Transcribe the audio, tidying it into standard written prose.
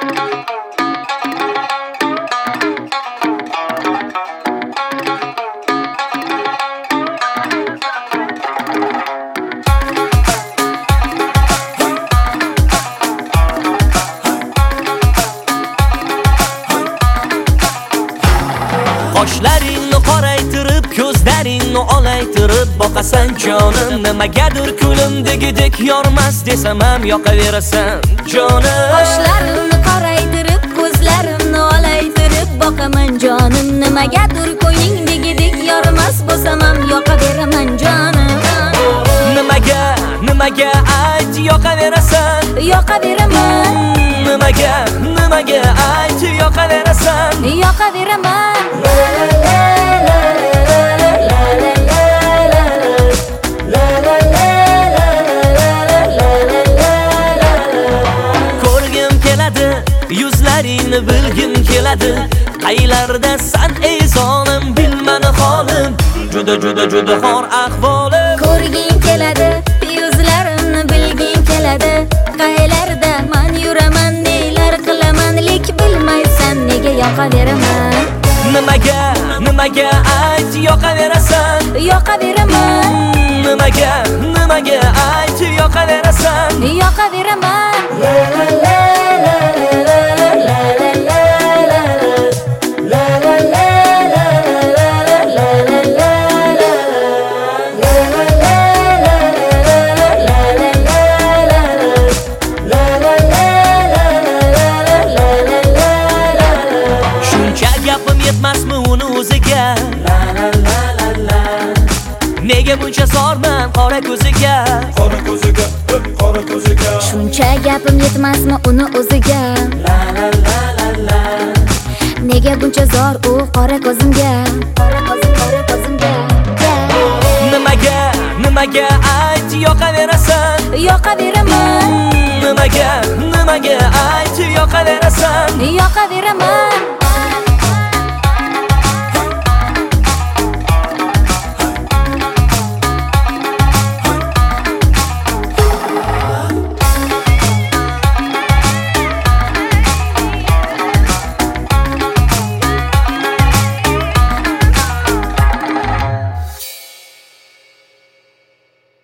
Qoshlaringni qoraytirib, ko'zlaringni olaytirib boqasan jonim, nimagadir kulimdagidek yormas desam ham yoqaverasan jonim. Qoshlarimni qoraytirib, ko'zlarimni olaytirib boqaman jonim, nimagadir ko'nglingdagidek yormas bo'lsam ham yoqaveraman jonim. Nimaga ayt yoqaverasan, Yoqaveraman, nimaga ayt yoqaverasan, yoqaveraman. Ko'rgim keladi, yuzlaringni bilgim keladi. Qaylardasan ey zolim, bilmani holim, juda xor ahvolim. Ko'rging keladi, yuzlarimni bilging keladi. Qaylarda man yuraman, nelar qilaman, lek bilmaysan nega yoqaveraman. Nimaga ayt yoqaverasan, Yoqaveraman, nimaga ayt yoqaverasan, yoqaveraman. Shuncha gapim yetmasmi uni o'ziga? Nega buncha zorman qora ko'ziga? Shuncha gapim yetmasmi uni o'ziga? Nega buncha zor u qora ko'zimga? Nimaga ayt yoqaverasan, Yoqaveraman, nimaga ayt yoqaverasan, yoqaveraman.